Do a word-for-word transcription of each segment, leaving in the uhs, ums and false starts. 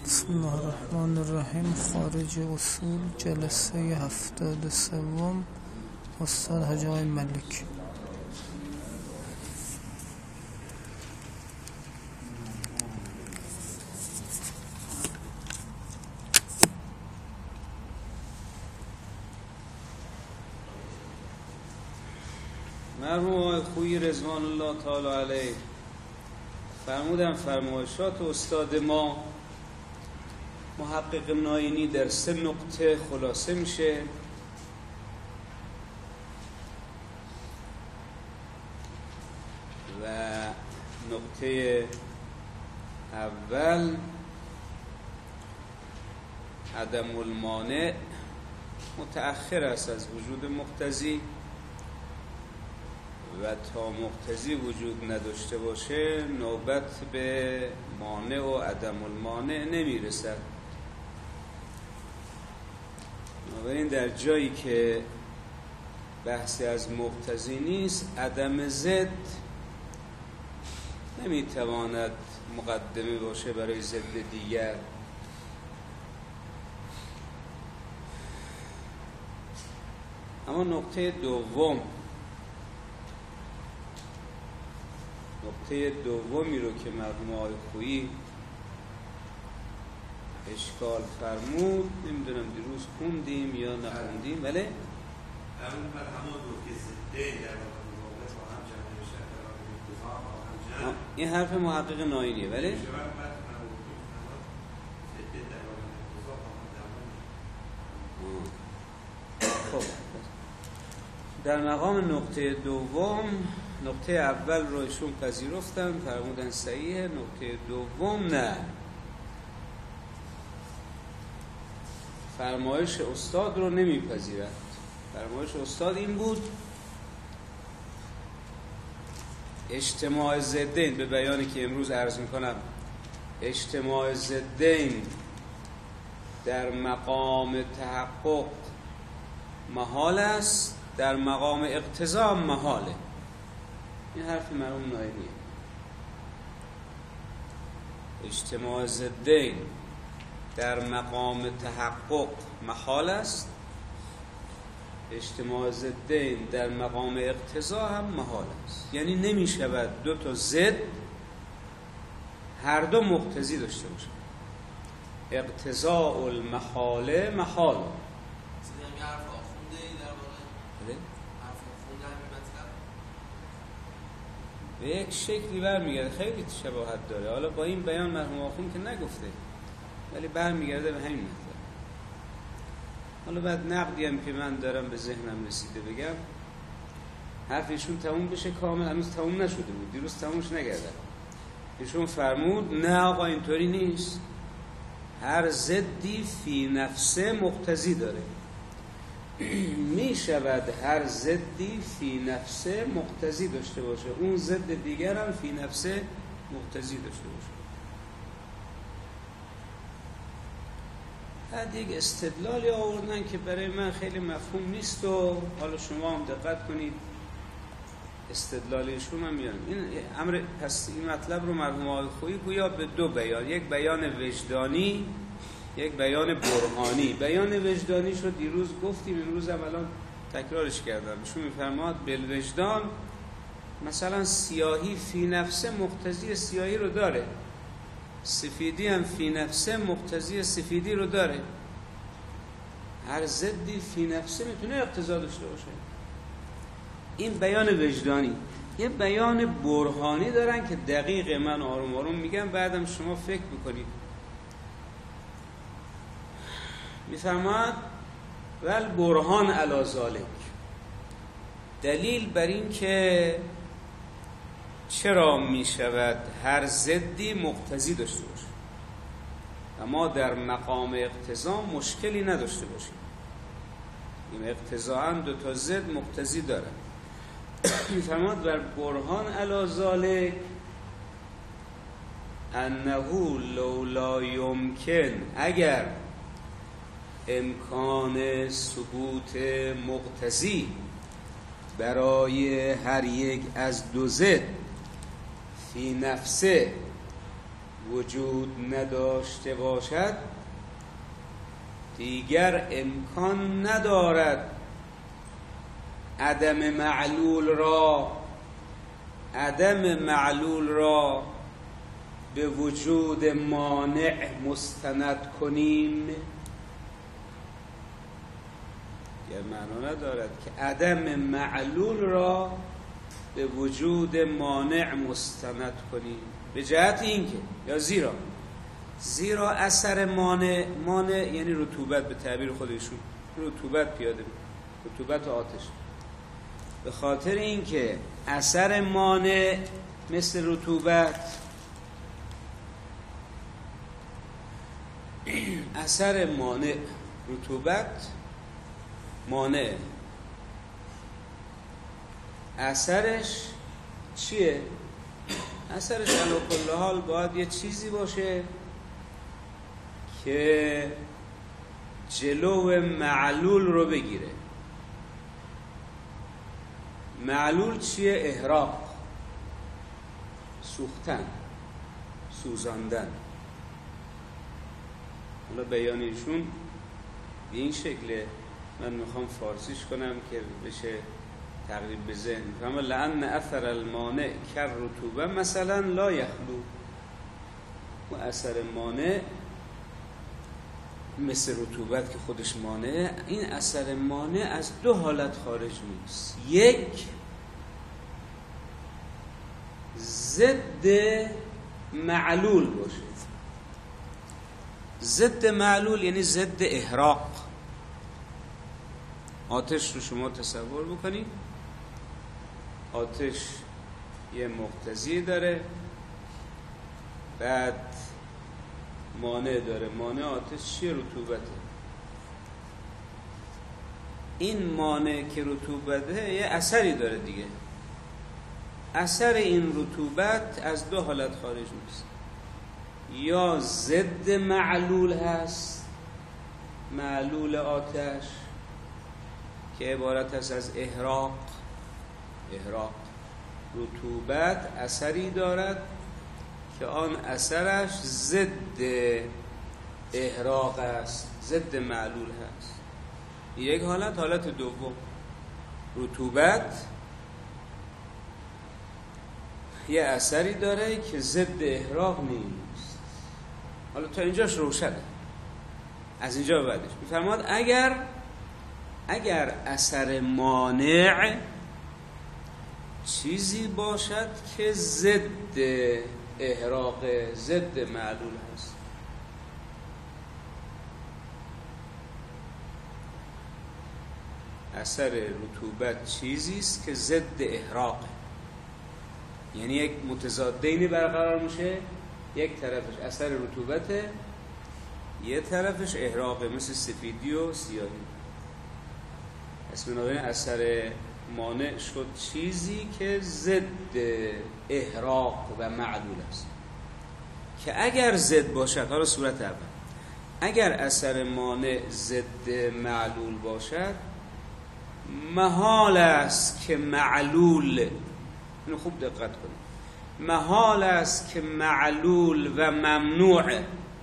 بسم الله الرحمن الرحیم. خارج اصول جلسه هفتاد سوم استاد حاجی آقای ملک. مرحوم آقای خویی رضوان الله تعالی علیه فرمودن فرمایشات استاد ما محقق ناینی در سه نقطه خلاصه میشه. و نقطه اول عدم المانع متأخر است از وجود مقتضی و تا مقتضی وجود نداشته باشه نوبت به مانع و عدم المانع نمیرسد. بنابراین در جایی که بحثی از مقتضی نیست عدم ضد نمیتواند مقدمه باشه برای ضد دیگر. اما نقطه دوم نقطه دومی رو که مرحوم آقای خویی اشکال فرمود، نمیدونم دیروز خوندیم یا نخوندیم، ولی همون پر همون رو که زده در واقع با هم جمعه شکل با هم جمع این حرف محقق ناینیه، ولی خب در مقام نقطه دوم نقطه اول رو ایشون پذیرفتن فرمودن صحیحه، نقطه دوم نه. فرمایش استاد رو نمیپذیرد. فرمایش استاد این بود اجتماع ضدین، به بیانی که امروز عرض میکنم، اجتماع ضدین در مقام تحقق محال است، در مقام اقتضا محاله. این حرف مرحوم ناینیه. اجتماع ضدین در مقام تحقق محال است، اجتماع ضدین در مقام اقتضا هم محال است. یعنی نمی شود دو تا ضد هر دو مقتضی داشته باشند. اقتضاء المحاله محال. به یک شکلی برمیگرده، خیلی شباهت داره. حالا با این بیان مرحوم آخوند که نگفته، ولی برمیگرده به همین مطلب. حالا بعد نقدی هم که من دارم به ذهنم رسیده بگم، حرف ایشون تموم بشه کامل، هنوز تموم نشده بود، دیروز تمومش نگردن. ایشون فرمود نه آقا اینطوری نیست، هر ضدی فی نفسه مقتضی داره. می شود هر ضدی فی نفسه مقتضی داشته باشه، اون ضد دیگر هم فی نفسه مقتضی داشته باشه. بعد یک استدلالی آوردن که برای من خیلی مفهوم نیست و حالا شما هم دقت کنید استدلالیشون هم میارم. این امر پس این مطلب رو مرحوم آقای خویی گویا به دو بیان، یک بیان وجدانی، یک بیان برهانی. بیان وجدانی شو دیروز گفتیم، امروز هم الان تکرارش کردم. ایشون میفرماد بالوجدان مثلا سیاهی فی نفسه مقتضی سیاهی رو داره، سفیدی هم فی نفسه مقتضی سفیدی رو داره. هر ضدی فی نفسه میتونه اقتضا داشته باشه. این بیان وجدانی. یه بیان برهانی دارن که دقیق من آروم آروم میگم، بعدم شما فکر بکنید. میفرماد ول برهان علی ذالک، دلیل بر این که چرا می شود هر ضدی مقتضی داشته باشه و ما در مقام اقتضا مشکلی نداشته باشیم. این اقتضا هم دو تا ضد مقتضی داره. میفرماد ول برهان علی ذالک انه لولا یمکن، اگر امکان ثبوت مقتضی برای هر یک از دو ضد فی نفسه وجود نداشته باشد دیگر امکان ندارد عدم معلول را عدم معلول را به وجود مانع مستند کنیم. یا معنا ندارد که عدم معلول را به وجود مانع مستند کنیم، به جهت اینکه یا زیرا زیرا اثر مانع مانع یعنی رطوبت، به تعبیر خودشون رطوبت پیاده می رطوبت آتش، به خاطر اینکه اثر مانع مثل رطوبت اثر مانع رطوبت مانع اثرش چیه؟ اثرش علی کل حال باید یه چیزی باشه که جلو معلول رو بگیره. معلول چیه؟ احراق، سوختن، سوزاندن. حالا بیان ایشون به این شکله، من میخوام فارسیش کنم که بشه تقریب به ذهن. فهم لأن اثر المانع کر رطوبه مثلا لا یخلو، و اثر مانع مثل رطوبت که خودش مانع، این اثر مانع از دو حالت خارج نیست. یک، ضد معلول باشه. ضد معلول یعنی ضد احراق. آتش رو شما تصور بکنید، آتش یه مقتضی داره، بعد مانع داره. مانع آتش چیه؟ رطوبته. این مانع که رطوبته یه اثری داره دیگه. اثر این رطوبت از دو حالت خارج نیست، یا ضد معلول هست، معلول آتش که عبارت است از احراق. احراق رطوبت اثری دارد که آن اثرش ضد احراق است، ضد معلول هست. یک حالت. حالت دوم، رطوبت یه اثری داره که ضد احراق نیست. حالا تا اینجاش روشنه. از اینجا به بعدش میفرماد اگر اگر اثر مانع چیزی باشد که ضد احراق، ضد معلول هست. اثر رطوبت چیزی است که ضد احراق، یعنی یک متضادینی برقرار میشه، یک طرفش اثر رطوبته، یه طرفش احراقه، مثل سفیدی و سیاهی. اسم بنابراین اثر مانع شد چیزی که ضد احراق و معلول است، که اگر ضد باشد، حالا صورت اول، اگر اثر مانع ضد معلول باشد، محال است که معلول، اینو خوب دقت کنید، محال است که معلول و ممنوع،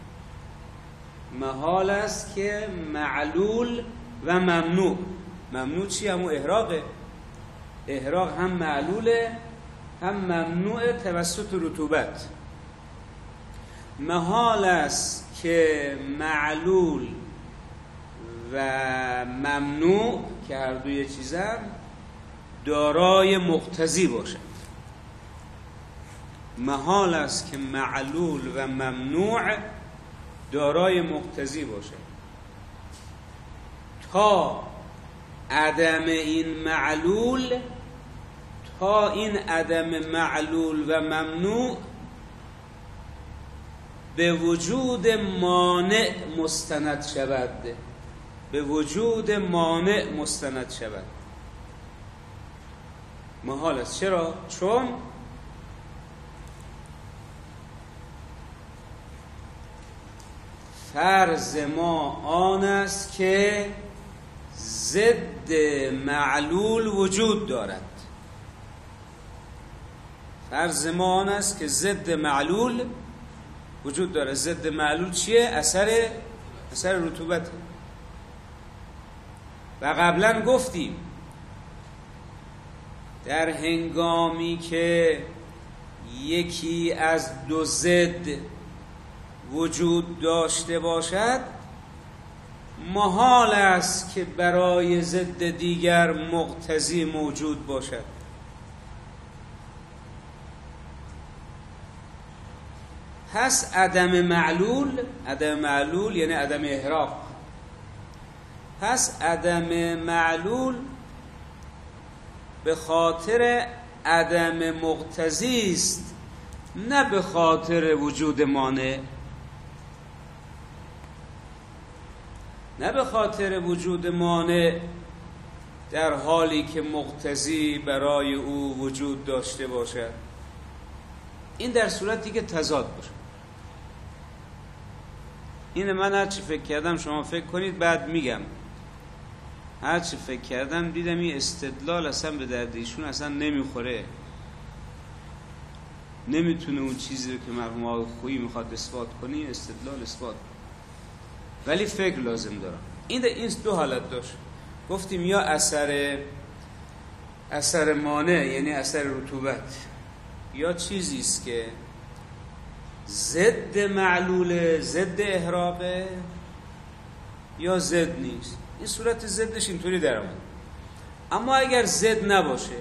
محال است که معلول و ممنوع، ممنوع چی؟ همون احراقه. احراق هم معلوله هم ممنوع توسط رطوبت. محال است که معلول و ممنوع که هر دوی چیزن دارای مقتضی باشد. محال است که معلول و ممنوع دارای مقتضی باشد. تا عدم این معلول تا این عدم معلول و ممنوع به وجود مانع مستند شود، به وجود مانع مستند شود. محال است. چرا؟ چون فرض ما آن است که ضد معلول وجود دارد. فرض ما آن است که ضد معلول وجود داره. ضد معلول چیه؟ اثر اثر رطوبت. و قبلا گفتیم در هنگامی که یکی از دو ضد وجود داشته باشد محال است که برای ضد دیگر مقتضی موجود باشد. پس عدم معلول، عدم معلول یعنی عدم احراق. پس عدم معلول به خاطر عدم مقتضی است، نه به خاطر وجود مانع. نه به خاطر وجود مانع در حالی که مقتضی برای او وجود داشته باشد. این در صورتی که تضاد باشه. این من هر چی فکر کردم شما فکر کنید بعد میگم. هر چی فکر کردم دیدم این استدلال اصلا به درد ایشون اصلا نمیخوره، نمیتونه اون چیزی رو که مرحوم آقای خویی میخواد اثبات کنی استدلال اثبات، ولی فکر لازم دارم. این این دو حالت داشت. گفتیم یا اثر اثر مانع یعنی اثر رطوبت، یا چیزی است که ضد معلوله، ضد احراقه، یا ضد نیست. این صورت ضدش اینطوری در اومد. اما اگر ضد نباشه،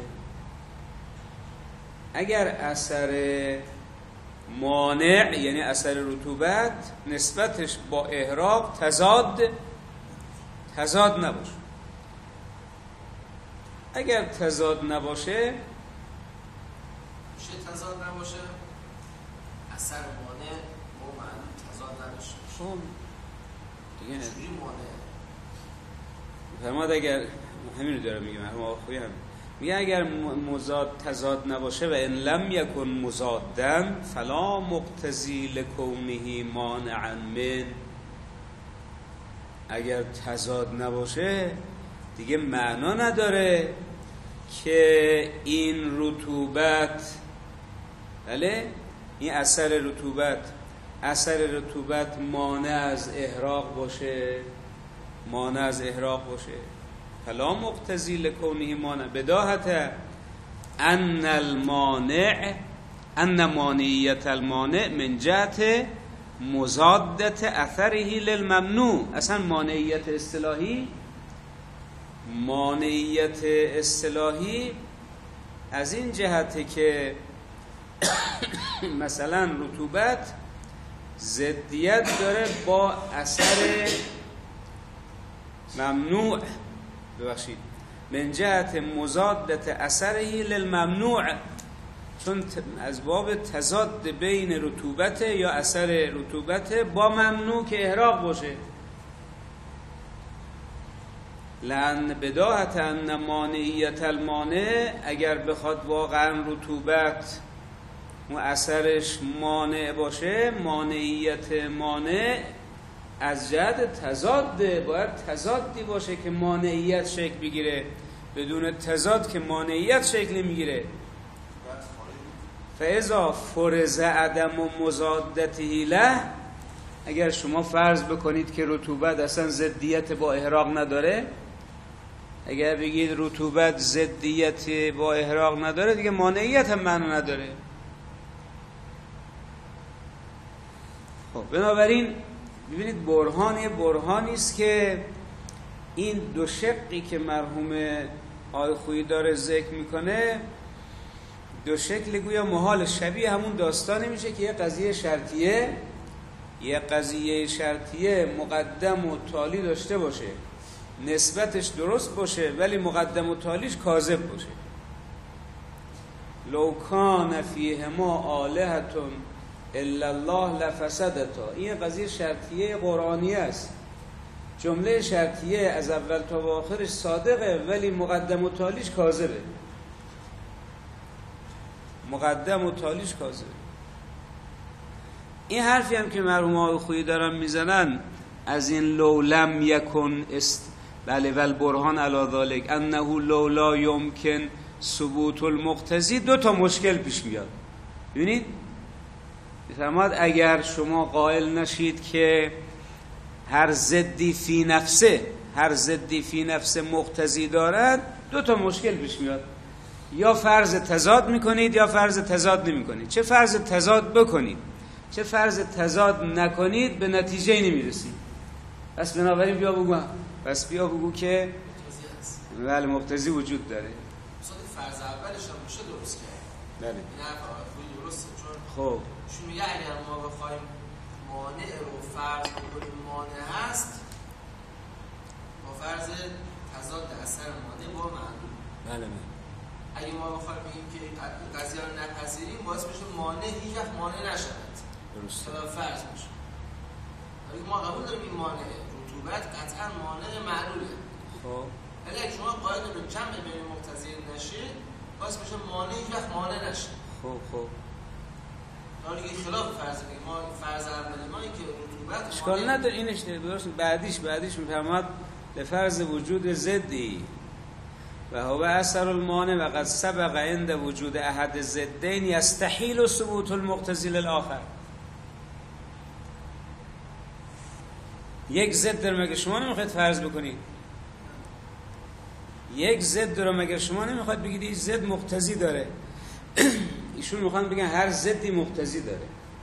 اگر اثر مانع یعنی اثر رطوبت نسبتش با احراق تضاد تضاد نباشه، اگر تضاد نباشه میشه تضاد نباشه، اثر مانع با معلوم تضاد نداشته خب دیگه نه چجوری مانع فرماد. اگر همین رو داره میگه مرحوم آقایی هم میگه اگر مضاد تضاد نباشه و ان لم یکن مضادن فلا مقتضی لکونه مانعا من، اگر تضاد نباشه دیگه معنا نداره که این رطوبت، بله این اثر رطوبت اثر رطوبت مانع از احراق باشه، مانع از احراق باشه. فلا مقتضی لکونه مانع بداهت ان المانع ان مانعیت المانع من جهت مضادت اثره للممنوع. اصلا مانعیت اصطلاحی مانعیت اصطلاحی از این جهته که مثلا رطوبت ضدیت داره با اثر ممنوع، ببخشید من جهت مضادت اثره للممنوع، چون از باب تضاد بین رطوبت یا اثر رطوبت با ممنوع که احراق باشه. لأن بداهت ان مانعیت المانع، اگر بخواد واقعا رطوبت و اثرش مانع باشه، مانعیت مانع از جهت تضاد باید تضادی باشه که مانعیت شکل بگیره، بدون تضاد که مانعیت شکل نمیگیره. فاذا فرض عدم و مضادته له، اگر شما فرض بکنید که رطوبت اصلا ضدیت با احراق نداره، اگر بگید رطوبت ضدیت با احراق نداره دیگه مانعیت هم معنی نداره. خب بنابراین ببینید برهان یه برهانی است که این دو شقی که مرحوم آقای خویی داره ذکر میکنه دو شکل گویا محال، شبیه همون داستانی میشه که یه قضیه شرطیه یه قضیه شرطیه مقدم و تالی داشته باشه، نسبتش درست باشه ولی مقدم و تالیش کاذب باشه. لو کان فیهما آلهتون الا الله لفسدتا. این قضیه شرطیه قرآنی است. جمله شرطیه از اول تا آخرش صادقه ولی مقدم و تالیش کاذبه. مقدم و تالیش کاذبه. این حرفی هم که مرحوم آقای خویی دارن میزنن از این لو لم یکن است بله ول برهان علی ذلک انه لو لا یمکن ثبوت المقتضی، دو تا مشکل پیش میاد. ببینید می‌فرماد اگر شما قائل نشید که هر ضدی فی نفسه هر ضدی فی نفسه مقتضی دارد، دو تا مشکل پیش میاد. یا فرض تضاد میکنید یا فرض تضاد نمیکنید. چه فرض تضاد بکنید چه فرض تضاد نکنید به نتیجه نمیرسید. پس بنابراین بیا بگو پس بیا بگو که بله مقتضی وجود داره. مثلا فرض اولش هم میشه درست کرد. بله. این حرف اول درسته، چون خب چون میگه اگر ما بخوایم مانع رو فرض بکنیم مانع هست، با فرض تضاد اثر مانع با معلوم. بله بله. اگه ما بخوایم بگیم که قضیه رو نپذیریم، باعث میشه مانع هیچ وقت مانع نشود. درسته. تا فرض میشه. ولی ما قبول داریم این مانع رطوبت قطعا مانع معلوله. خب ولی اگه شما قائل به جمع بین مقتضیین نشید، باعث میشه مانع هیچ وقت مانع نشه. خب خب حالا دیگه خلاف فرض میگیم. ما فرض اول ما این که رطوبت اشکال نداره. اینش درست. بعدیش بعدیش میفرماد لفرض وجود ضدی و هو اثر المانع و قد سبق عند وجود احد الضدین یستحیل ثبوت المقتضی للآخر. یک ضد رو مگه شما نمیخواید فرض بکنید؟ یک ضد رو مگه شما نمیخواید بگید این ضد مقتضی داره؟ ایشون میخوان بگن هر ضدی مقتضی داره.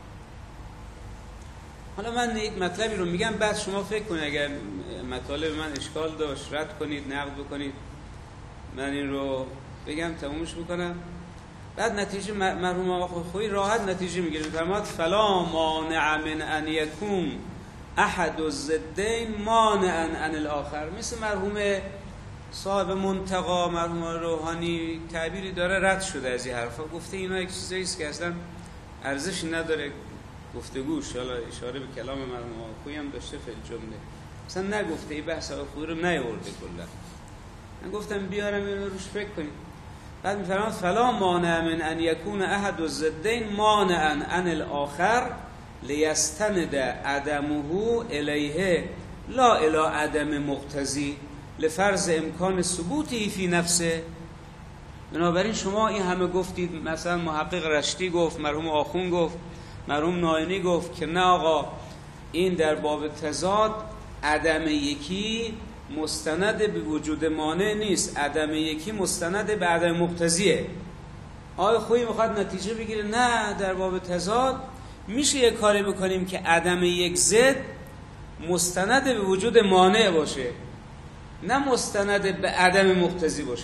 حالا من یک مطلبی رو میگم، بعد شما فکر کنید اگر مطالب من اشکال داشت رد کنید، نقد بکنید، من این رو بگم تمومش بکنم، بعد نتیجه مرحوم آقا خویی راحت نتیجه میگیره. فرماد فلا مانع من ان یکون احد الضدین مانعا عن الاخر. مثل مرحوم صاحب منتقا، مرحوم روحانی تعبیری داره رد شده از این حرفا، گفته اینا یک چیزایی است که اصلا ارزش نداره گفتگوش. حالا اشاره به کلام مرحوم آقا خویی هم داشته فی الجمله، اصلا نگفته این بحث آقا خویی رو نیاورده کلا. من گفتم بیارم اینو روش فکر کنید. بعد میفرماد فلا مانع من ان یکون احد الضدین مانعا عن الاخر لیستند عدمه الیه لا الی عدم مقتضی لفرض امکان ثبوتی فی نفسه. بنابراین شما این همه گفتید، مثلا محقق رشتی گفت، مرحوم آخون گفت، مرحوم نائینی گفت که نه آقا این در باب تضاد عدم یکی مستند به وجود مانع نیست، عدم یکی مستند به عدم مقتضیه. آقای خویی میخواد نتیجه بگیره نه در باب تضاد میشه یک کاری بکنیم که عدم یک ضد مستند به وجود مانع باشه، نه مستند به عدم مقتضی باشه.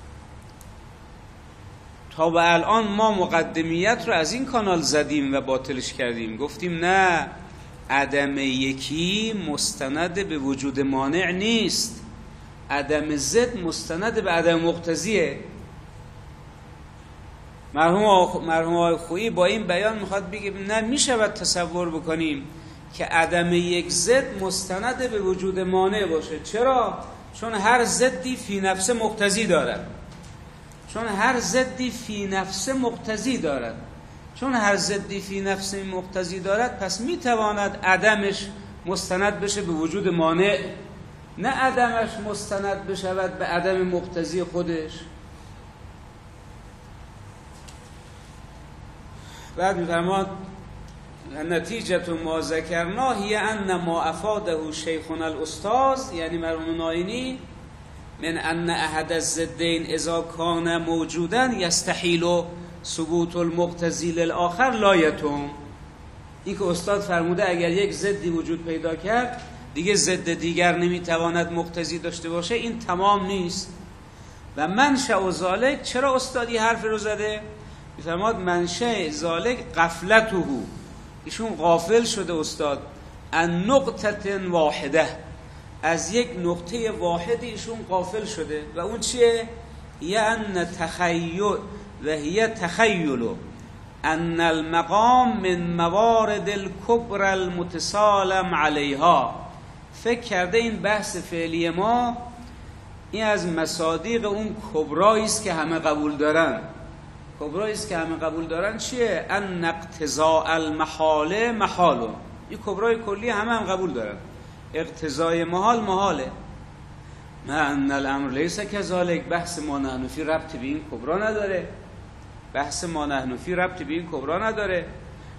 تا به الان ما مقدمیت رو از این کانال زدیم و باطلش کردیم، گفتیم نه عدم یکی مستند به وجود مانع نیست، عدم ضد مستند به عدم مقتضیه. مرحوم مرحوم آقای خویی با این بیان میخواد بگه نه میشود تصور بکنیم که عدم یک ضد مستند به وجود مانع باشه. چرا؟ چون هر ضدی فی نفس مقتضی دارد. چون هر ضدی فی نفس مقتضی دارد چون هر ضدی فی نفس مقتضی دارد پس میتواند عدمش مستند بشه به وجود مانع، نه عدمش مستند بشود به عدم مقتضی خودش. بعد می‌فرماد نتیجه ما ذکرنا هی ان ما افاده شیخنا الاستاذ، یعنی مرحوم نائینی، من ان احد الضدین اذا کان موجودا یستحیل ثبوت المقتضی للآخر لا یتم. این که استاد فرموده اگر یک ضدی وجود پیدا کرد دیگه ضد دیگر نمیتواند مقتضی داشته باشه، این تمام نیست. و منشأ ذالک، چرا استادی حرف رو زده؟ میفرماد منشأ ذالک غفلته، ایشون غافل شده استاد، ان نقطه واحده، از یک نقطه واحدی ایشون غافل شده و اون چیه؟ یعنی تخیل و هی تخیل ان المقام من موارد الکبر المتسالم علیها. فکر کرده این بحث فعلی ما این از مصادیق اون کبرایی است که همه قبول دارن. کبرایی است که همه قبول دارن چیه؟ ان اقتضاء المحال محال. این کبرای کلی همه هم قبول دارن، اقتضای محال محاله. ما ان الامر لیس کذالک، بحث ما نحن فی ربط به این کبرا نداره، بحث ما نحن فی ربط به این کبرا نداره.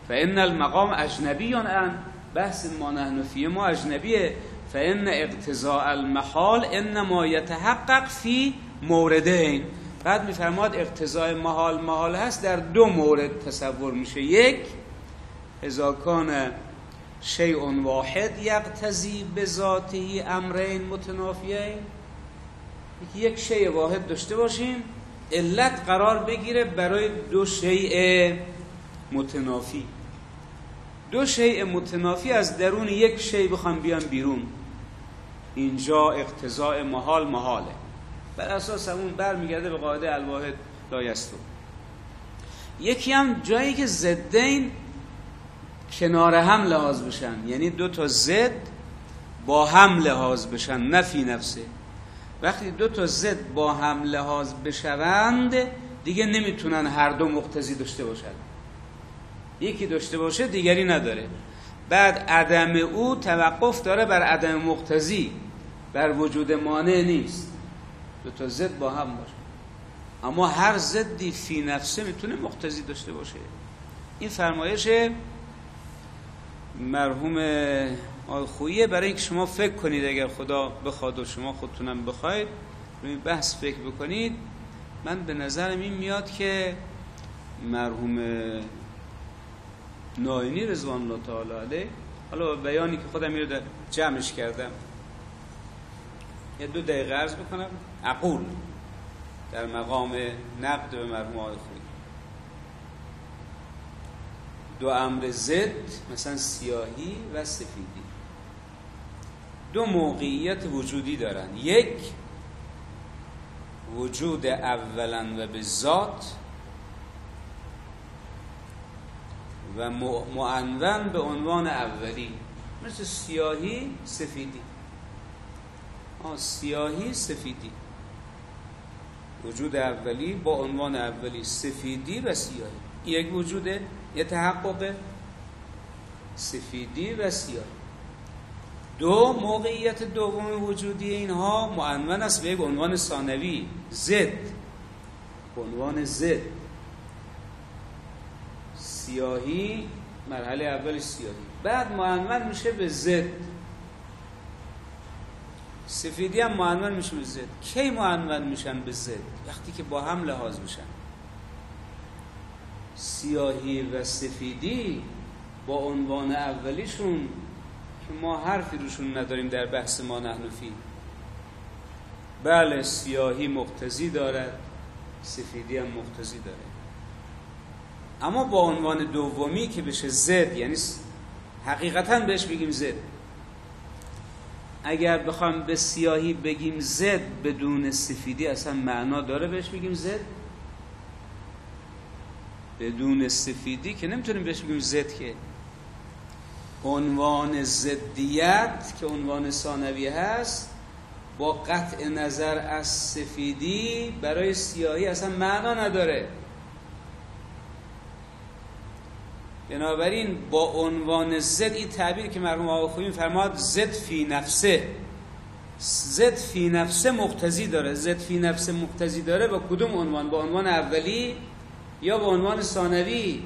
فان المقام اجنبیون ان، بحث ما نحن فیه ما اجنبیه. فان اقتضاء المحال انما یتحقق فی موردین. بعد میفرماد اقتضاء محال محال هست در دو مورد تصور میشه. یک، اذا کان شیء واحد یقتضی بذاته امرین متنافیین، یک شیء واحد داشته باشیم علت قرار بگیره برای دو شیء متنافی. دو شیء متنافی از درون یک شیء بخوام بیان بیرون، اینجا اقتضاء محال محاله. بر اساس همون برمیگرده به قاعده الواحد لا یستوی. یکی هم جایی که ضدین کنار هم لحاظ بشن، یعنی دو تا ضد با هم لحاظ بشن، نه فی نفسه. وقتی دو تا ضد با هم لحاظ بشوند دیگه نمیتونن هر دو مقتضی داشته باشن، یکی داشته باشه دیگری نداره. بعد عدم او توقف داره بر عدم مقتضی، بر وجود مانع نیست. دو تا ضد با هم باشه، اما هر ضدی فی نفسه میتونه مقتضی داشته باشه. این فرمایش مرحوم آقای خوییه برای اینکه شما فکر کنید، اگر خدا بخواد و شما خودتونم بخواید روی این بحث فکر بکنید. من به نظرم این میاد که مرحوم ناینی رضوان الله تعالی علیه، حالا بیانی که خودم میره در جمعش کردم یه دو دقیقه عرض بکنم، اقول در مقام نقد به مرحوم آقای خویی. دو امر ضد مثلا سیاهی و سفیدی دو موقعیت وجودی دارن. یک، وجود اولا و به ذات و معنون به عنوان اولی، مثل سیاهی سفیدی. آه سیاهی سفیدی، وجود اولی با عنوان اولی، سفیدی و سیاهی. یک وجوده، یه تحقق سفیدی و سیاهی. دو، موقعیت دوم وجودی اینها معنون است به یک عنوان ثانوی، ضد، به عنوان ضد. سیاهی مرحله اول سیاهی، بعد معنون میشه به ضد. سفیدی هم معنون میشه به ضد. کی معنون میشن به ضد؟ وقتی که با هم لحاظ بشن. سیاهی و سفیدی با عنوان اولیشون که ما حرفی روشون نداریم در بحث ما نحن فی، بله سیاهی مقتضی دارد، سفیدی هم مقتضی داره، اما با عنوان دومی که بشه ضد، یعنی حقیقتا بهش بگیم ضد. اگر بخوام به سیاهی بگیم ضد بدون سفیدی اصلا معنا داره بهش بگیم ضد؟ بدون سفیدی که نمیتونیم بهش بگیم ضد. که عنوان ضدیت که عنوان ثانوی هست با قطع نظر از سفیدی برای سیاهی اصلا معنا نداره. بنابراین با عنوان ضد، این تعبیر که مرحوم آقای خویی فرماد ضد فی نفسه، ضد فی نفسه مقتضی داره. ضد فی نفسه مقتضی داره با کدوم عنوان؟ با عنوان اولی یا با عنوان ثانوی؟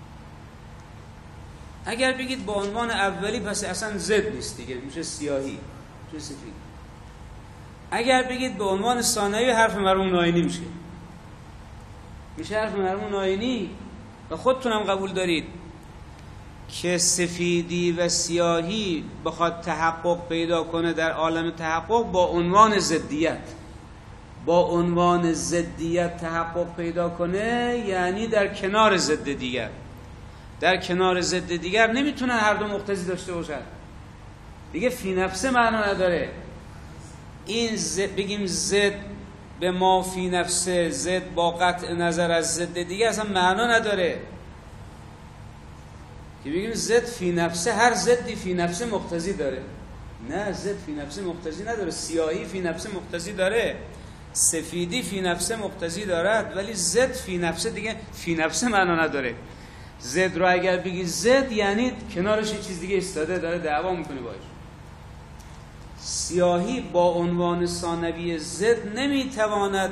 اگر بگید با عنوان اولی پس اصلا ضد نیست دیگه، میشه سیاهی، میشه سفید. اگر بگید به عنوان ثانوی حرف مرحوم ناینی میشه، میشه حرف مرحوم ناینی. و خودتونم قبول دارید که سفیدی و سیاهی بخواد تحقق پیدا کنه در عالم تحقق با عنوان ضدیت، با عنوان ضدیت تحقق پیدا کنه، یعنی در کنار ضد دیگر. در کنار ضد دیگر نمیتونن هر دو مقتضی داشته باشن دیگه، فی نفسه معنا نداره. این زد بگیم زد به ما فی نفسه، زد با قطع نظر از زد دیگه اصلا معنا نداره. که بگیم زد فی نفسه، هر زدی فی نفسه مقتضی داره. نه، زد فی نفسه مقتضی نداره. سیاهی فی نفسه مقتضی داره، سفیدی فی نفسه مقتضی دارد، ولی زد فی نفسه دیگه فی نفسه معنا نداره. زد رو اگر بگی زد یعنی کنارش یه چیز دیگه ایستاده داره دعوا میکنه باش. سیاهی با عنوان ثانوی زد نمیتواند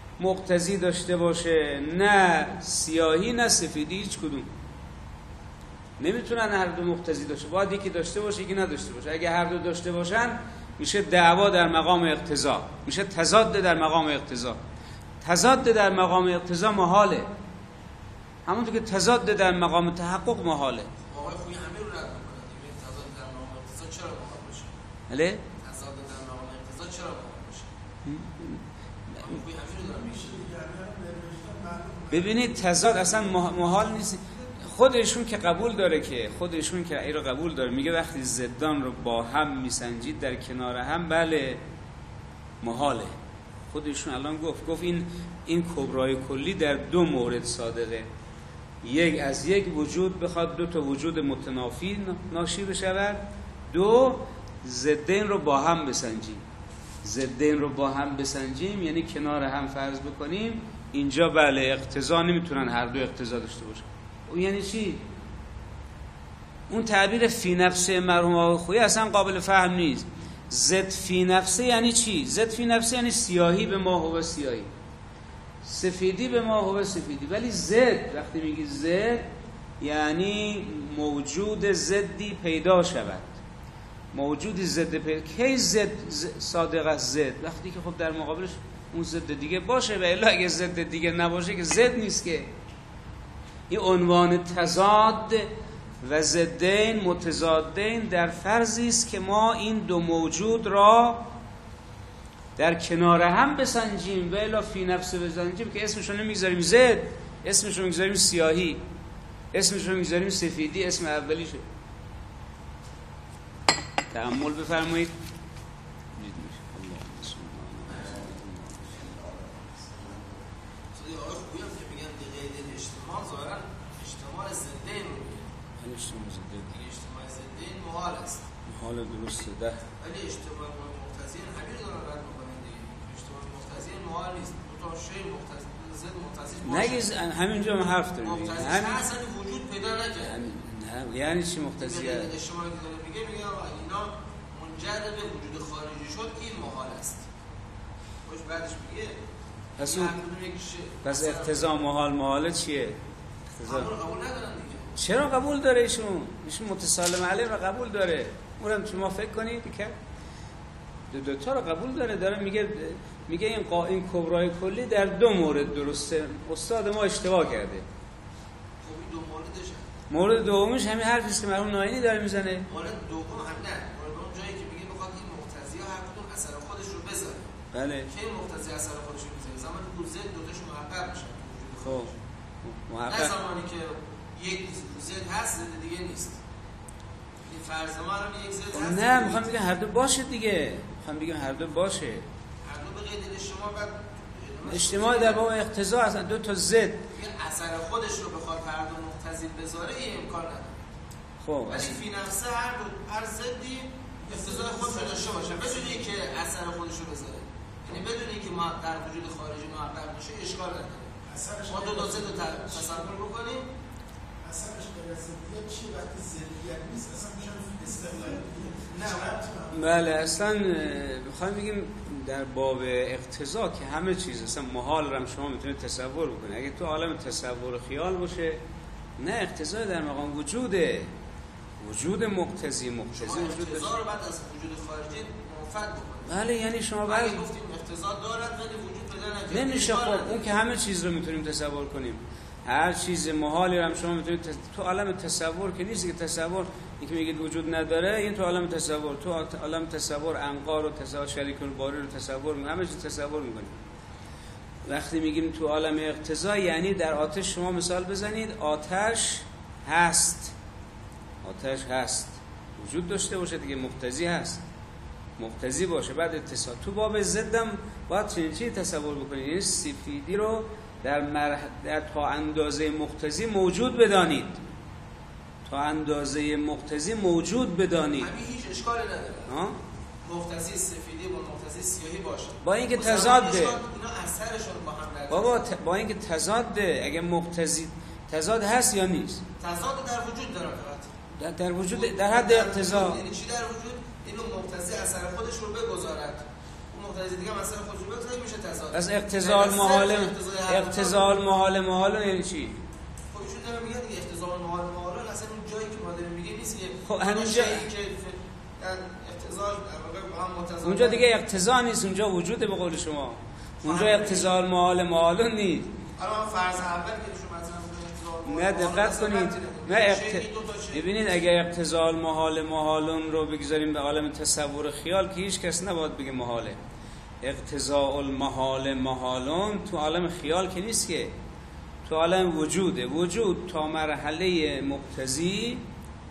مقتضی داشته باشه، نه سیاهی نه سفیدی، هیچ کدوم. نمیتونن هر دو مقتضی داشته، باید یکی داشته باشه یکی نداشته باشه. اگه هر دو داشته باشن میشه دعوا در مقام اقتضا، میشه تضاد در مقام اقتضا. تضاد در مقام اقتضا محاله، همونطور که تضاد در مقام تحقق محاله. آقای خویی همین رو رد میکنه دیگه. تضاد در مقام اقتضا چرا محال باشه؟ بله؟ تضاد در مقام اقتضا چرا محال باشه؟ آقای خویی همین رو دارم میشه. ببینید تضاد اصلا محال نیست. خودشون که قبول داره که خودشون که این رو قبول داره، میگه وقتی ضدان رو با هم میسنجید در کنار هم بله محاله. خودشون الان گفت گفت این این کبرای کلی در دو مورد صادقه. یک از یک وجود بخواد دو تا وجود متنافی ناشی بشود، دو ضدین رو با هم بسنجیم. ضدین رو با هم بسنجیم یعنی کنار هم فرض بکنیم، اینجا بله اقتضا نمیتونن هر دو اقتضا داشته باشن. اون یعنی چی؟ اون تعبیر فی نفسه مرحوم آقای خویی اصلا قابل فهم نیست. ضد فی نفسه یعنی چی؟ ضد فی نفسه یعنی سیاهی به ما هو سیاهی، سفیدی به ما هو سفیدی. ولی ضد وقتی میگی ضد یعنی موجود ضدی پیدا شود، موجودی ضد پیدا. کی ضد صادق است؟ ضد وقتی که خب در مقابلش اون ضد دیگه باشه، و الا اگه ضد دیگه نباشه که ضد نیست. که این عنوان تضاد و ضدین متضادین در فرضی است که ما این دو موجود را در کنار هم بسنجیم و الا فی نفسه بسنجیم، که اسمشو نمیگذاریم ضد، اسمشو میگذاریم سیاهی، اسمشو میگذاریم سفیدی، اسم اولیشه. تأمل بفرمایید. محال است. محال درسته ده. ولی اجتماع مقتضی همین رو دارن رد می‌کنن دیگه. اجتماع مقتضی محال نیست. دو تا شی مقتضی ضد مقتضی باشه. نگیز همینجا هم حرف داریم. مقتضی اصلا وجود پیدا نکرد. نه یعنی چی مقتضیه؟ اجتماعی که داره میگه میگه اینا منجر به وجود خارجی شد، این محال است. خوش بعدش میگه پس اون پس اقتضا محال محاله چیه؟ قبول قبول ندارن دیگه. چرا قبول داره ایشون؟ ایشون متسالم علیه و قبول داره. اونم شما فکر کنید که دو دو تا رو قبول داره. داره میگه میگه این قا این کبرای کلی در دو مورد درسته. استاد ما اشتباه کرده. خب دو موردش مورد دومش همین حرفی است که مرحوم ناینی داره میزنه. مورد دوم هم نه. مورد دوم جایی که میگه بخواد این مقتضی هر کدوم اثر خودش رو بذاره. بله. کی مقتضی اثر خودش رو میذاره؟ زمانی که زد دو تاش محقق میشه. خب محقق. نه زمانی که یک زد هست زد دیگه نیست. این فرض ما رو یک زد هست. نه میخوام بگم هر دو باشه دیگه. میخوام بگم هر دو باشه. هر دو به قید اجتماع بعد اجتماع در باب اقتضا اصلا دو تا ضد. این اثر خودش رو بخواد هر دو مقتضی بذاره این امکان نداره. خب ولی فی نفسه هر دو هر ضدی اقتضای خودش رو داشته باشه بدون اینکه اثر خودش رو بذاره. یعنی بدون اینکه ما در وجود خارجی محقق بشه اشکال نداره. ما دو تا ضد رو تصور بکنیم. اثرش غیر از ضدیت چی؟ وقتی ضدیت نیست اصلا میشه استقلال نه. بله اصلا میخوایم بگیم در باب اقتضا که همه چیز اصلا محال رو شما میتونید تصور بکنید. اگه تو عالم تصور و خیال باشه نه اقتضا در مقام وجوده. وجود مقتضی مقتضی وجود اقتضا رو بعد از وجود خارجی منفعت بکنید. بله یعنی شما بعد گفتیم اقتضا دارد ولی وجود پیدا نکرد. نمیشه. خب اون که همه چیز رو میتونیم تصور کنیم. هر چیز محالی رو هم شما میتونید تص... تو عالم تصور که نیست که تصور اینکه میگید وجود نداره، این تو عالم تصور، تو عالم تصور انقار و تصور شریک الباری رو تصور می‌کنیم، همه چیز تصور می‌کنیم. وقتی میگیم تو عالم اقتضا یعنی در آتش شما مثال بزنید، آتش هست، آتش هست، وجود داشته باشه دیگه، مقتضی هست، مقتضی باشه. بعد اتصال تو باب ضدم باید چنین چیزی تصور بکنید، یعنی سفیدی رو در, مرح... در تا اندازه مقتضی موجود بدانید، تا اندازه مقتضی موجود بدانید. همین هیچ اشکالی نداره. ها؟ مقتضی سفیدی با مقتضی سیاهی باشه. با اینکه تضاده. اینا اثرشون با هم نداره. بابا ت... با اینکه تضاده، اگه مقتضی تضاد هست یا نیست؟ تضاد در وجود داره فقط. در, در وجود در حد اقتضا. یعنی چی در وجود؟ اینو مقتضی اثر خودش رو بگذارد. مقتضی دیگه مثلا خودش رو بگذاره میشه تضاد. از اقتضا المحال اقتضا المحال محال یعنی چی؟ خب ایشون داره میگه دیگه اقتضا المحال محال اصلا اون جایی که نیست که خب همینجا که اقتضاء با هم متضاد. اونجا دیگه اقتضا نیست، اونجا وجوده به قول شما. اونجا اقتضاء المحال محال نیست. حالا فرض اول که شما نه دقت کنید، نه اقت... ببینید اگر اقتضاء المحال محالون رو بگذاریم به عالم تصور خیال که هیچ کس نباید بگه محاله. اقتضاء المحال محالون تو عالم خیال که نیست، که تو عالم وجوده. وجود تا مرحله مقتضی،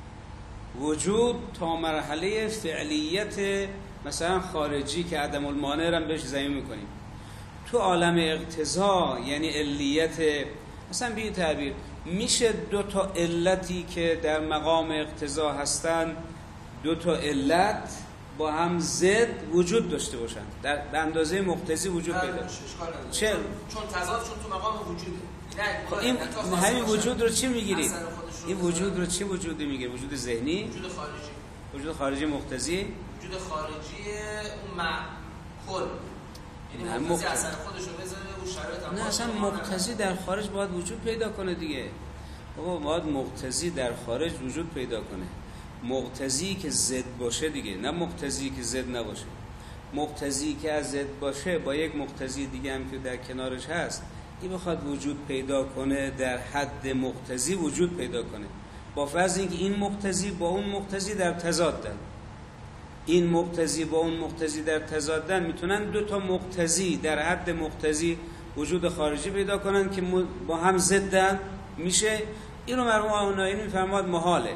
وجود تا مرحله فعلیت مثلا خارجی که عدم المانع رو بهش زمین میکنیم. تو عالم اقتضا یعنی علیت، مثلا به این تعبیر میشه دو تا علتی که در مقام اقتضا هستن، دو تا علت با هم ضد وجود داشته باشن، در به اندازه مقتضی وجود پیدا کنه. چه؟ چون تضادشون تو مقام وجوده. این همین وجود رو چی میگیرید؟ این وجود رو چی وجودی میگیره؟ وجود ذهنی؟ وجود خارجی. وجود خارجی مقتضی؟ وجود خارجی اون معقول. یعنی مقتضی اثر خودش رو بذاره اون شرایط هم. نه اصلا مقتضی در خارج باید وجود پیدا کنه دیگه. بابا باید مقتضی در خارج وجود پیدا کنه. مقتضی که ضد باشه دیگه، نه مقتضی که ضد نباشه. مقتضی که از ضد باشه با یک مقتضی دیگه هم که در کنارش هست، این بخواد وجود پیدا کنه در حد مقتضی وجود پیدا کنه، با فرض اینکه این مقتضی با اون مقتضی در تضادن. این مقتضی با اون مقتضی در تضادن، میتونن دو تا مقتضی در حد مقتضی وجود خارجی پیدا کنن که با هم ضدن. میشه اینو مرحوم آنایی میفرماد محاله.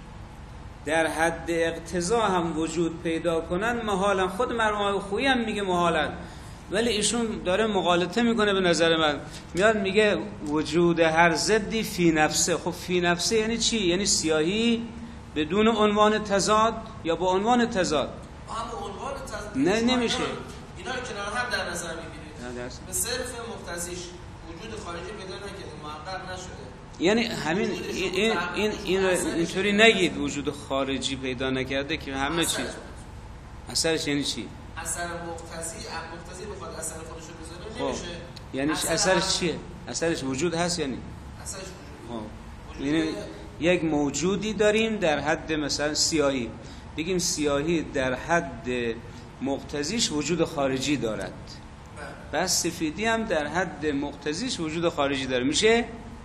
در حد اقتضا هم وجود پیدا کنن محالن. خود مرحوم خویی هم میگه محالن، ولی ایشون داره مغالطه میکنه. به نظر من میاد میگه وجود هر ضدی فی نفسه. خب فی نفسه یعنی چی؟ یعنی سیاهی بدون عنوان تضاد یا با عنوان تضاد؟ با هم عنوان تضاد نه نمیشه. اینا رو کنار هم در نظر میگیرید. به صرف مقتضیش وجود خارجی پیدا نکرده، محقق نشده. یعنی همین این این این اینطوری نگید وجود خارجی پیدا نکرده که همه چیز اثرش یعنی چی؟ اثر مقتضی، مقتضی بخواد اثر خودش رو بذاره نمیشه. یعنی اثر اثرش چیه؟ اثرش وجود هست یعنی؟ اثرش وجود. یعنی یک موجودی داریم در حد مثلا سیاهی، بگیم سیاهی در حد مقتضیش وجود خارجی دارد، بس سفیدی هم در حد مقتضیش وجود خارجی داره. میشه؟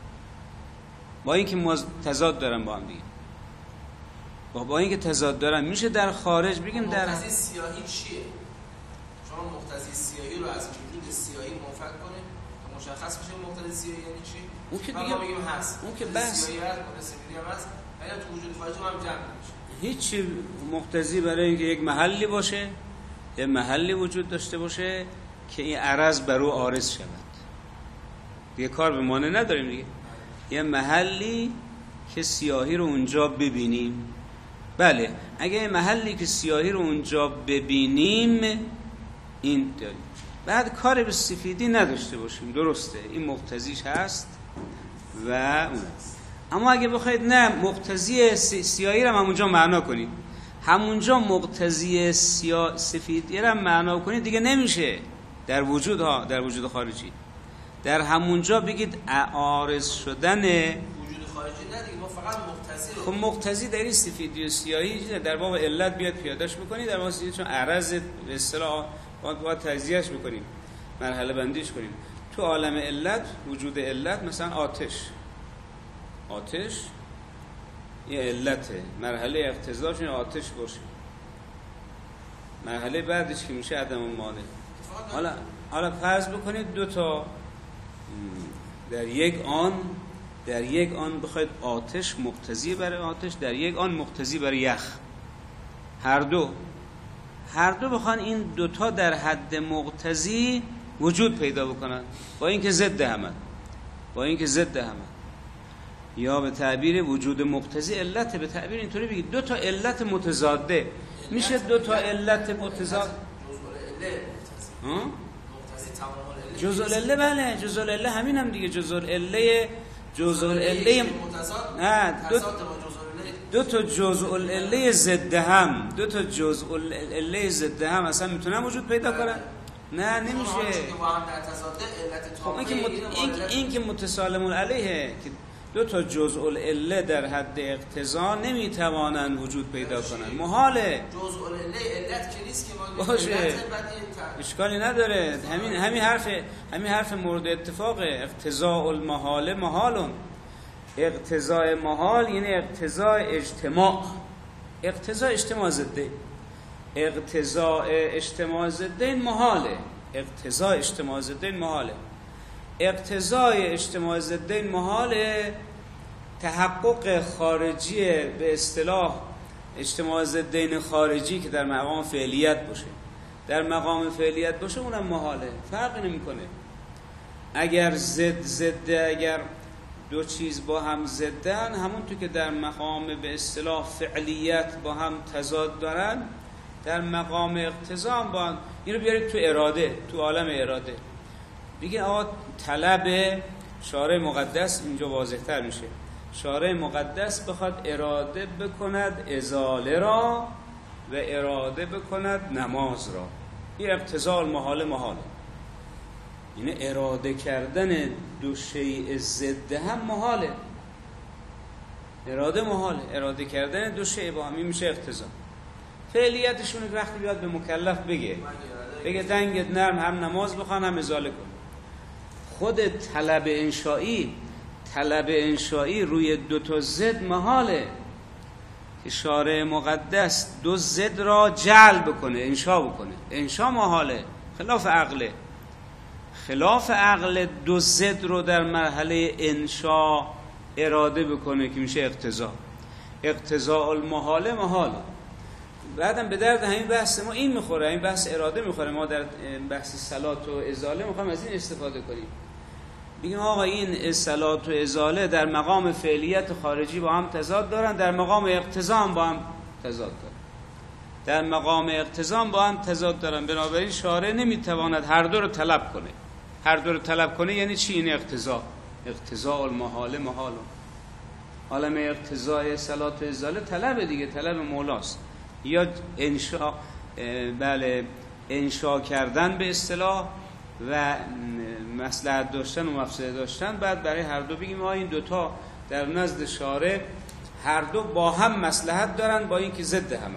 با اینکه تضاد دارن با هم دیگه، با با اینکه تضاد دارن میشه در خارج بگیم در مقتضی سیاهی چیه؟ شما مقتضی سیاهی رو از وجود سیاهی منفک کنید تا مشخص بشه مقتضی سیاهی یعنی چی؟ اون که دیگه بگیم هست، اون که بس سیاهی هست، مقتضی هم هست، ولی تو وجود خارجی هم جمع میشه. هیچ مقتضی برای اینکه یک محلی باشه، یک محلی وجود داشته باشه که این عرض بر او عارض شود، دیگه کار به مانع نداریم دیگه. یه محلی که سیاهی رو اونجا ببینیم. بله اگه محلی که سیاهی رو اونجا ببینیم این داریم، بعد کار به سفیدی نداشته باشیم، درسته این مقتضیش هست و اون. اما اگه بخواید نه مقتضی سیاهی رو همونجا معنا کنید، همونجا مقتضی سیاه سفیدی رو معنا کنید دیگه نمیشه در وجود ها، در وجود خارجی. در همونجا بگید عارض شدن وجود خارجی نه دیگه، ما فقط مقتضی رو. خب مقتضی در این سفیدی و سیاهی در باب علت بیاد پیادهش بکنید، در باب چون عرض به اصطلاح باید تجزیهش بکنیم، مرحله بندیش کنیم. تو عالم علت وجود علت مثلا آتش، آتش یه علته، مرحله اقتضاش آتش باشه، مرحله بعدش که میشه عدم المانع. حالا حالا فرض بکنید دو تا در یک آن در یک آن بخواید آتش مقتضی برای آتش، در یک آن مقتضی برای یخ، هر دو هر دو بخوان این دوتا در حد مقتضی وجود پیدا بکنن، با اینکه ضد همن، با اینکه ضد همن، یا به تعبیر وجود مقتضی علت، به تعبیر اینطوری بگید دو تا علت متضاده. میشه دو تا علت متضاد جزء العله. بله جزء العله همین هم دیگه، جزء العله جزء العله نه دو دو تا جزء العله ضد هم، دو تا جزء العله ضد هم اصلا میتونن وجود پیدا کنن؟ نه نمیشه. خب این که این این که متسالم علیه که دو تا جزء العله در حد اقتضا نمیتوانند وجود پیدا کنند. محاله. جزء العله علت که نیست که ما باشه، اشکالی نداره. همین همین حرف همین حرف مورد اتفاقه. اقتضاء المحال محال. اقتضاء محال یعنی اقتضاء اجتماع. اقتضاء اجتماع ضده. اقتضاء اجتماع ضده محاله. اقتضاء اجتماع ضده محاله. اقتضاء اجتماع ضدین محاله. تحقق خارجی به اصطلاح اجتماع ضدین خارجی که در مقام فعلیت باشه، در مقام فعلیت باشه اونم محاله، فرقی نمیکنه. اگر ضد ضده، اگر دو چیز با هم ضدن، همونطور که در مقام به اصطلاح فعلیت با هم تضاد دارن، در مقام اقتضا هم با هم. این رو بیارید تو اراده، تو عالم اراده. بگه آقا طلب شارع مقدس اینجا واضح‌تر میشه. شارع مقدس بخواد اراده بکند ازاله را و اراده بکند نماز را. این اقتضاء المحال محاله. یعنی اراده کردن دو شیء ضد هم محاله. اراده محاله. اراده کردن دو شیء با هم، این میشه اقتضا. فعلیتشون وقتی بیاد به مکلف بگه بگه دنگت نرم، هم نماز بخوان هم ازاله کن. خود طلب انشایی طلب انشایی روی دو تا ضد محاله که شارع مقدس دو ضد را جلب کنه، انشا بکنه. انشا محاله، خلاف عقله. خلاف عقل دو ضد رو در مرحله انشا اراده بکنه که میشه اقتضا. اقتضاء المحاله محاله. بعدم به درد همین بحث ما این میخوره، این بحث اراده میخوره. ما در بحث صلات و ازاله میخوایم از این استفاده کنیم. بگیم آقا این صلات و ازاله در مقام فعلیت خارجی با هم تضاد دارن، در مقام اقتضا هم با هم تضاد دارن. در مقام اقتضا هم با هم تضاد دارن. بنابراین شارع نمیتواند هر دو رو طلب کنه. هر دو رو طلب کنه یعنی چی؟ این اقتضا. اقتضاء المحال محال. عالم اقتضای صلات و ازاله طلب دیگه، طلب مولاست. یا انشا، بله، انشا کردن به اصطلاح و مصلحت داشتن و مفسده داشتن. بعد برای هر دو بگیم آ این دوتا در نزد شارع هر دو با هم مصلحت دارن، با این که ضد همه.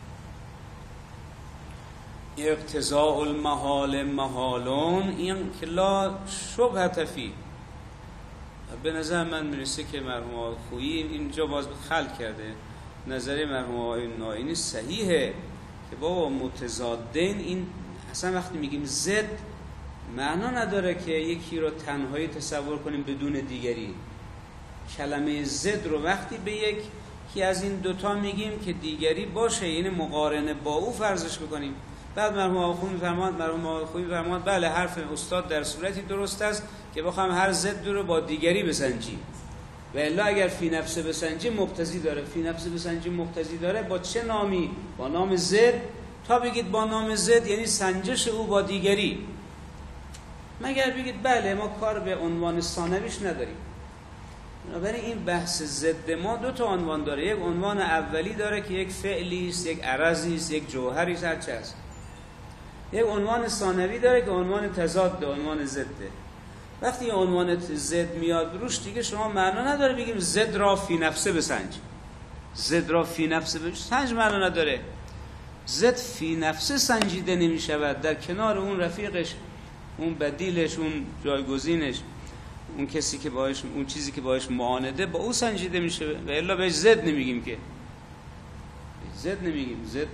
اقتضاء المحال محالون، این که لا شبهة فیه. به نظر من میرسه که مرحوم خویی اینجا باز خلق کرده. نظر مرحوم آقای نائینی صحیحه که بابا متضادین، این اصلا وقتی میگیم ضد معنا نداره که یکی رو تنهایی تصور کنیم بدون دیگری. کلمه ضد رو وقتی به یکی از این دوتا میگیم که دیگری باشه، یعنی مقارنه با او فرضش بکنیم. بعد مرحوم آقای خویی میفرماد مرحوم آقای خویی میفرماد بله حرف استاد در صورتی درست است که بخوام هر ضد رو با دیگری بسنجیم. و الا اگر فی نفسه بسنجیم مقتضی داره. فی نفسه بسنجیم مقتضی داره با چه نامی؟ با نام ضد. تا بگید با نام ضد یعنی سنجش او با دیگری. مگر بگید بله ما کار به عنوان ثانویش نداریم. بنابراین این بحث ضد ما دو تا عنوان داره. یک عنوان اولی داره که یک فعلی است، یک عرضی است، یک جوهری است، هر چه است. یک عنوان ثانوی داره که عنوان تضاد، عنوان ضده. وقتی عنوان ضد میاد روش دیگه شما معنا نداره بگیم ضد را فی نفسه بسنج. ضد را فی نفسه بسنج معنا نداره. ضد فی نفسه سنجیده نمی شود. در کنار اون رفیقش، اون بدیلش، اون جایگزینش، اون کسی که باهاش، اون چیزی که باهاش معانده، با او سنجیده میشه. و الا بهش ضد نمیگیم که. ضد نمیگیم. ضد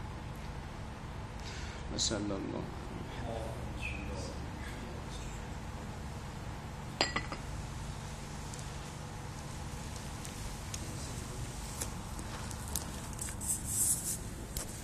مثلا الله